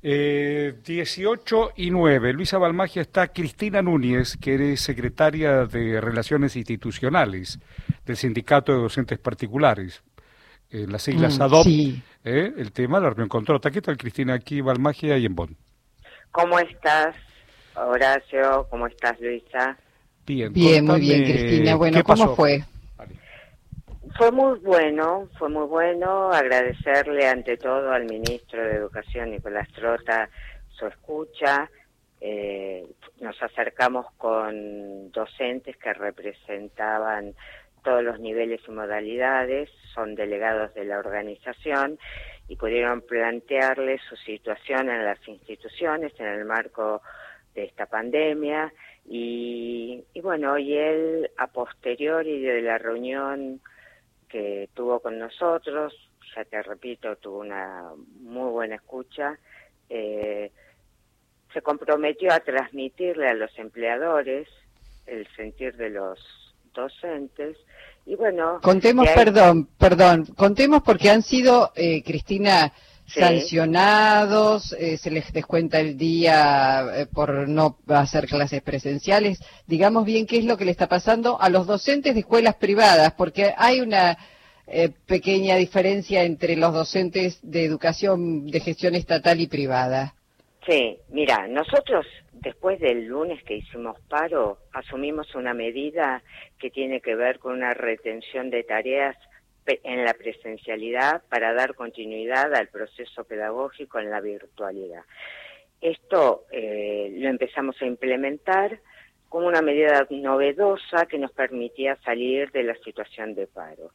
18:09. Luisa Balmagia, está Cristina Núñez, que es secretaria de Relaciones Institucionales del Sindicato de Docentes Particulares, en las siglas ADOP, Sí, el tema de la reunión con Trota. ¿Qué tal, Cristina, aquí Balmagia y en Bonn? ¿Cómo estás, Horacio? ¿Cómo estás, Luisa? Bien, bien, muy bien, Cristina. contame qué Bueno, ¿cómo pasó. fue? Vale. Fue muy bueno agradecerle ante todo al ministro de Educación, Nicolás Trota, su escucha. Nos acercamos con docentes que representaban todos los niveles y modalidades, son delegados de la organización y pudieron plantearle su situación en las instituciones en el marco de esta pandemia y bueno, y él a posteriori de la reunión que tuvo con nosotros, ya te repito, tuvo una muy buena escucha, se comprometió a transmitirle a los empleadores el sentir de los docentes y bueno, de Contemos, ahí, contemos porque han sido, Cristina, sí, sancionados, se les descuenta el día por no hacer clases presenciales. Digamos bien qué es lo que le está pasando a los docentes de escuelas privadas, porque hay una pequeña diferencia entre los docentes de educación de gestión estatal y privada. sí, mira, nosotros después del lunes que hicimos paro, asumimos una medida que tiene que ver con una retención de tareas en la presencialidad para dar continuidad al proceso pedagógico en la virtualidad. Esto lo empezamos a implementar como una medida novedosa que nos permitía salir de la situación de paro.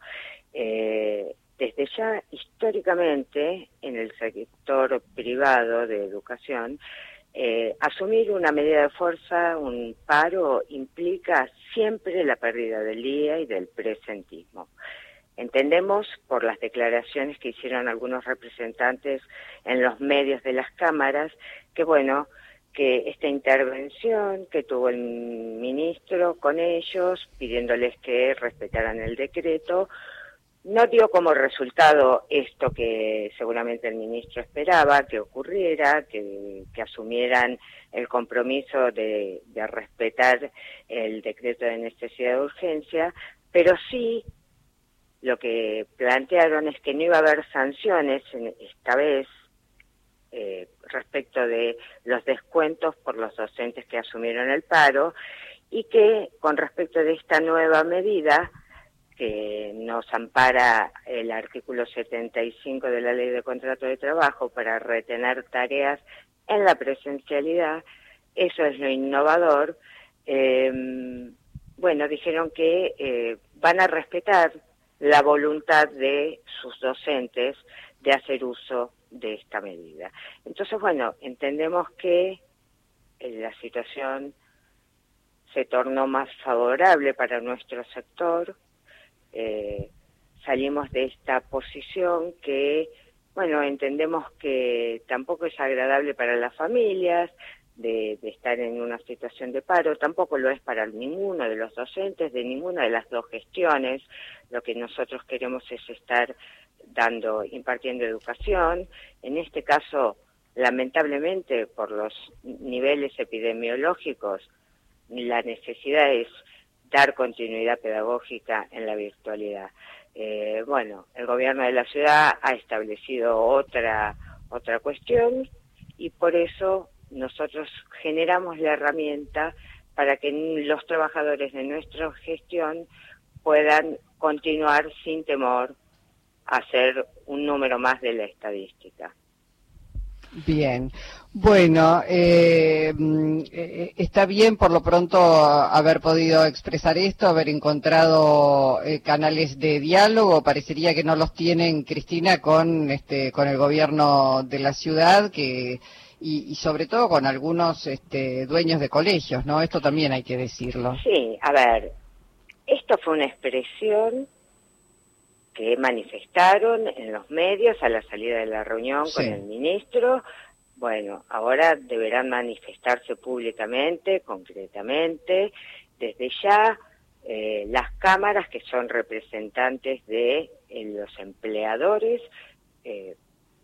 Desde ya, históricamente, en el sector privado de educación, asumir una medida de fuerza, un paro, implica siempre la pérdida del día y del presentismo. Entendemos, por las declaraciones que hicieron algunos representantes en los medios de las cámaras, que bueno, que esta intervención que tuvo el ministro con ellos, pidiéndoles que respetaran el decreto, no dio como resultado esto que seguramente el ministro esperaba que ocurriera, que asumieran el compromiso de respetar el decreto de necesidad de urgencia, pero sí lo que plantearon es que no iba a haber sanciones esta vez respecto de los descuentos por los docentes que asumieron el paro y que con respecto de esta nueva medida que nos ampara el artículo 75 de la Ley de Contrato de Trabajo para retener tareas en la presencialidad, eso es lo innovador. Bueno, dijeron que van a respetar la voluntad de sus docentes de hacer uso de esta medida. Entonces, bueno, entendemos que la situación se tornó más favorable para nuestro sector. Salimos de esta posición que, bueno, entendemos que tampoco es agradable para las familias de estar en una situación de paro, tampoco lo es para ninguno de los docentes, de ninguna de las dos gestiones. Lo que nosotros queremos es estar impartiendo educación. En este caso, lamentablemente, por los niveles epidemiológicos, la necesidad es dar continuidad pedagógica en la virtualidad. Bueno, el gobierno de la ciudad ha establecido otra cuestión y por eso nosotros generamos la herramienta para que los trabajadores de nuestra gestión puedan continuar sin temor a ser un número más de la estadística. Bien, bueno, está bien por lo pronto haber podido expresar esto, haber encontrado canales de diálogo. Parecería que no los tienen, Cristina, con el gobierno de la ciudad, y sobre todo con algunos dueños de colegios, ¿no? Esto también hay que decirlo. Sí, a ver, esto fue una expresión que manifestaron en los medios a la salida de la reunión con el Sí. ministro. Bueno, ahora deberán manifestarse públicamente, concretamente, desde ya las cámaras que son representantes de los empleadores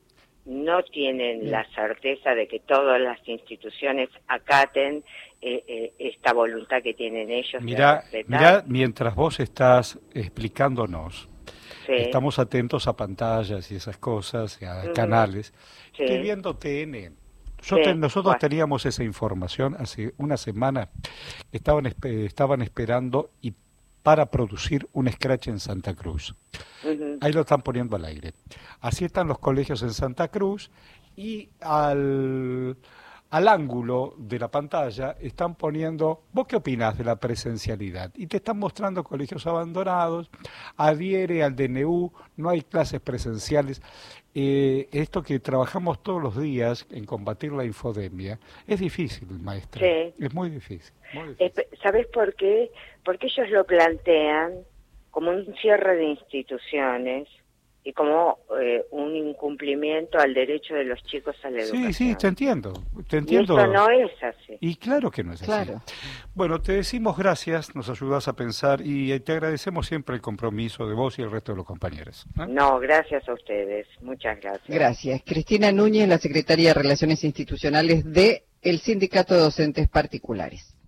no tienen la certeza de que todas las instituciones acaten esta voluntad que tienen ellos. Mirá, mientras vos estás explicándonos, sí, estamos atentos a pantallas y esas cosas, a canales. Sí. Estoy viendo TN. Nosotros teníamos esa información hace una semana. Estaban esperando para producir un scratch en Santa Cruz. Ahí lo están poniendo al aire. Así están los colegios en Santa Cruz y al ángulo de la pantalla están poniendo, ¿vos qué opinás de la presencialidad? Y te están mostrando colegios abandonados, adhiere al DNU, no hay clases presenciales. Esto que trabajamos todos los días en combatir la infodemia, es difícil, maestra. Sí. Es muy difícil. Muy difícil. ¿Sabés por qué? Porque ellos lo plantean como un cierre de instituciones y como un incumplimiento al derecho de los chicos a la educación. Sí, te entiendo. Y esto no es así. Y claro que no es así. Bueno, te decimos gracias, nos ayudas a pensar y te agradecemos siempre el compromiso de vos y el resto de los compañeros. No, gracias a ustedes. Muchas gracias. Gracias. Cristina Núñez, la secretaria de Relaciones Institucionales de el Sindicato de Docentes Particulares.